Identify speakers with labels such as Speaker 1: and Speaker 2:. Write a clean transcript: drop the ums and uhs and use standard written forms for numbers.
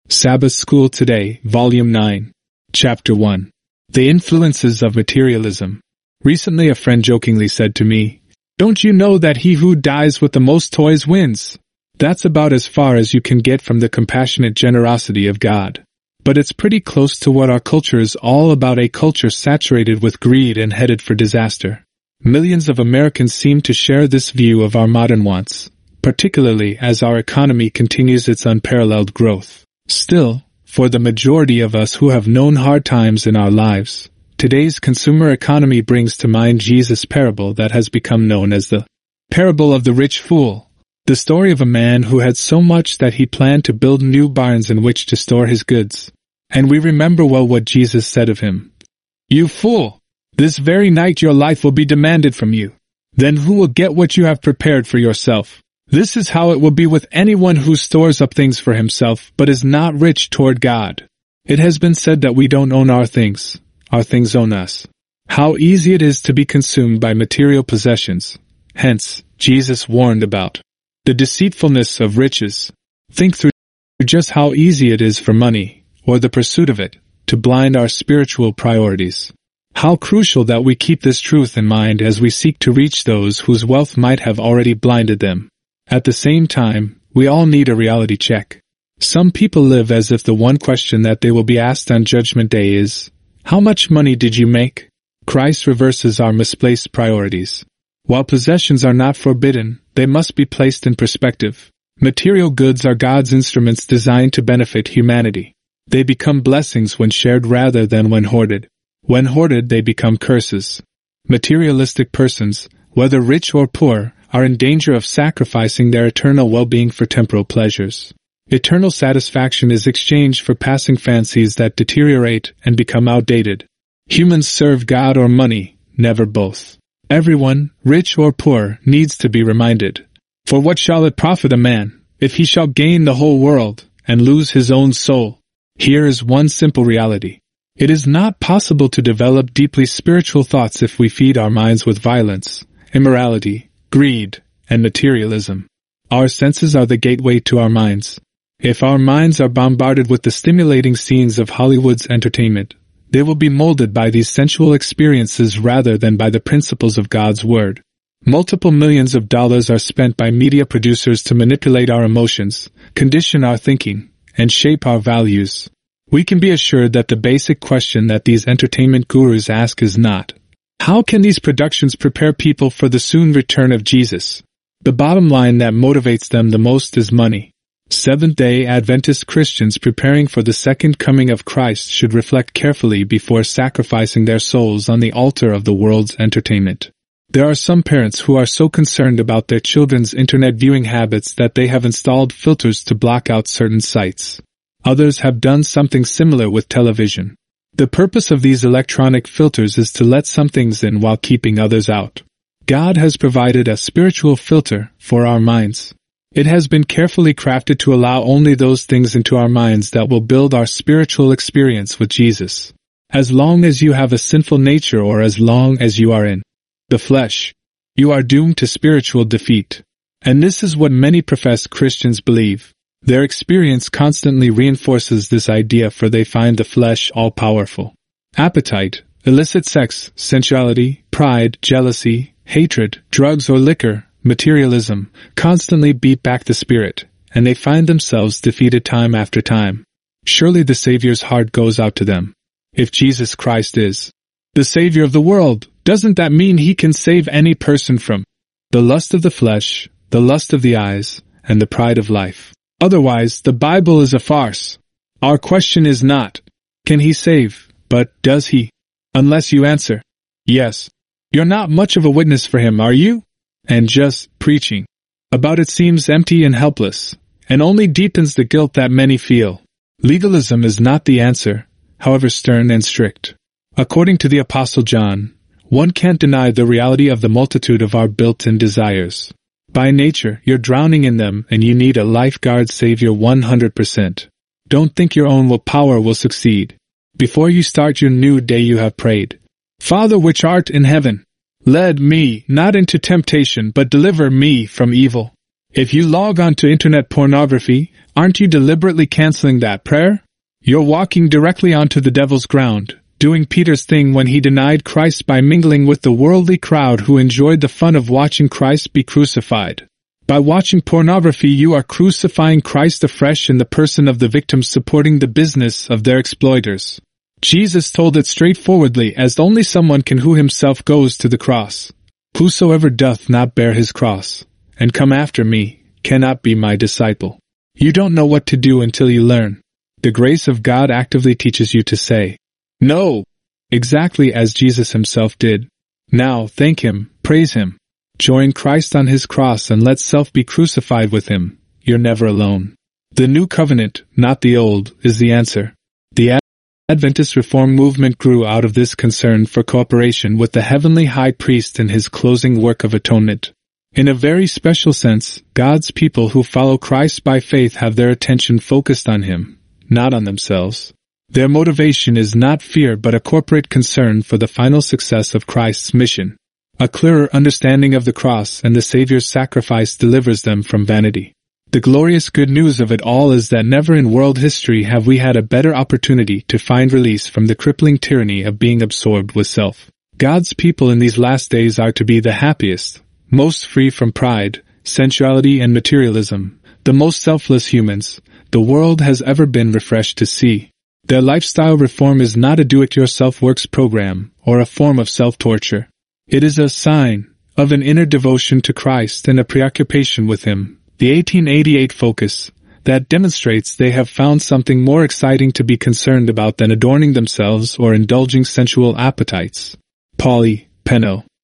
Speaker 1: Sabbath School Today, Volume 9. Chapter 1. The Influences of Materialism. Recently a friend jokingly said to me, "Don't you know that he who dies with the most toys wins?" That's about as far as you can get from the compassionate generosity of God. But it's pretty close to what our culture is all about, a culture saturated with greed and headed for disaster. Millions of Americans seem to share this view of our modern wants, particularly as our economy continues its unparalleled growth. Still, for the majority of us who have known hard times in our lives, today's consumer economy brings to mind Jesus' parable that has become known as the parable of the rich fool. The story of a man who had so much that he planned to build new barns in which to store his goods. And we remember well what Jesus said of him. "You fool! This very night your life will be demanded from you. Then who will get what you have prepared for yourself? This is how it will be with anyone who stores up things for himself but is not rich toward God." It has been said that we don't own our things own us. How easy it is to be consumed by material possessions. Hence, Jesus warned about the deceitfulness of riches. Think through just how easy it is for money, or the pursuit of it, to blind our spiritual priorities. How crucial that we keep this truth in mind as we seek to reach those whose wealth might have already blinded them. At the same time, we all need a reality check. Some people live as if the one question that they will be asked on Judgment Day is, "How much money did you make?" Christ reverses our misplaced priorities. While possessions are not forbidden, they must be placed in perspective. Material goods are God's instruments designed to benefit humanity. They become blessings when shared rather than when hoarded. When hoarded, they become curses. Materialistic persons, whether rich or poor, are in danger of sacrificing their eternal well-being for temporal pleasures. Eternal satisfaction is exchanged for passing fancies that deteriorate and become outdated. Humans serve God or money, never both. Everyone, rich or poor, needs to be reminded. For what shall it profit a man, if he shall gain the whole world, and lose his own soul? Here is one simple reality. It is not possible to develop deeply spiritual thoughts if we feed our minds with violence, immorality, greed, and materialism. Our senses are the gateway to our minds. If our minds are bombarded with the stimulating scenes of Hollywood's entertainment, they will be molded by these sensual experiences rather than by the principles of God's Word. Multiple millions of dollars are spent by media producers to manipulate our emotions, condition our thinking, and shape our values. We can be assured that the basic question that these entertainment gurus ask is not, "How can these productions prepare people for the soon return of Jesus?" The bottom line that motivates them the most is money. Seventh-day Adventist Christians preparing for the second coming of Christ should reflect carefully before sacrificing their souls on the altar of the world's entertainment. There are some parents who are so concerned about their children's internet viewing habits that they have installed filters to block out certain sites. Others have done something similar with television. The purpose of these electronic filters is to let some things in while keeping others out. God has provided a spiritual filter for our minds. It has been carefully crafted to allow only those things into our minds that will build our spiritual experience with Jesus. As long as you have a sinful nature or as long as you are in the flesh, you are doomed to spiritual defeat. And this is what many professed Christians believe. Their experience constantly reinforces this idea, for they find the flesh all-powerful. Appetite, illicit sex, sensuality, pride, jealousy, hatred, drugs or liquor, materialism, constantly beat back the spirit, and they find themselves defeated time after time. Surely the Savior's heart goes out to them. If Jesus Christ is the Savior of the world, doesn't that mean he can save any person from the lust of the flesh, the lust of the eyes, and the pride of life? Otherwise, the Bible is a farce. Our question is not, can he save, but does he? Unless you answer, yes, you're not much of a witness for him, are you? And just preaching about it seems empty and helpless, and only deepens the guilt that many feel. Legalism is not the answer, however stern and strict. According to the Apostle John, one can't deny the reality of the multitude of our built-in desires. By nature, you're drowning in them, and you need a lifeguard savior 100%. Don't think your own willpower will succeed. Before you start your new day, you have prayed, "Father which art in heaven, lead me not into temptation, but deliver me from evil." If you log on to internet pornography, aren't you deliberately canceling that prayer? You're walking directly onto the devil's ground, doing Peter's thing when he denied Christ by mingling with the worldly crowd who enjoyed the fun of watching Christ be crucified. By watching pornography, you are crucifying Christ afresh in the person of the victims supporting the business of their exploiters. Jesus told it straightforwardly, as only someone can who himself goes to the cross. Whosoever doth not bear his cross, and come after me, cannot be my disciple. You don't know what to do until you learn. The grace of God actively teaches you to say, no, exactly as Jesus himself did. Now, thank him, praise him. Join Christ on his cross and let self be crucified with him. You're never alone. The new covenant, not the old, is the answer. The Adventist Reform movement grew out of this concern for cooperation with the heavenly high priest in his closing work of atonement. In a very special sense, God's people who follow Christ by faith have their attention focused on him, not on themselves. Their motivation is not fear but a corporate concern for the final success of Christ's mission. A clearer understanding of the cross and the Savior's sacrifice delivers them from vanity. The glorious good news of it all is that never in world history have we had a better opportunity to find release from the crippling tyranny of being absorbed with self. God's people in these last days are to be the happiest, most free from pride, sensuality and materialism, the most selfless humans the world has ever been refreshed to see. Their lifestyle reform is not a do-it-yourself works program or a form of self-torture. It is a sign of an inner devotion to Christ and a preoccupation with him, the 1888 focus, that demonstrates they have found something more exciting to be concerned about than adorning themselves or indulging sensual appetites. Pauly, Penno.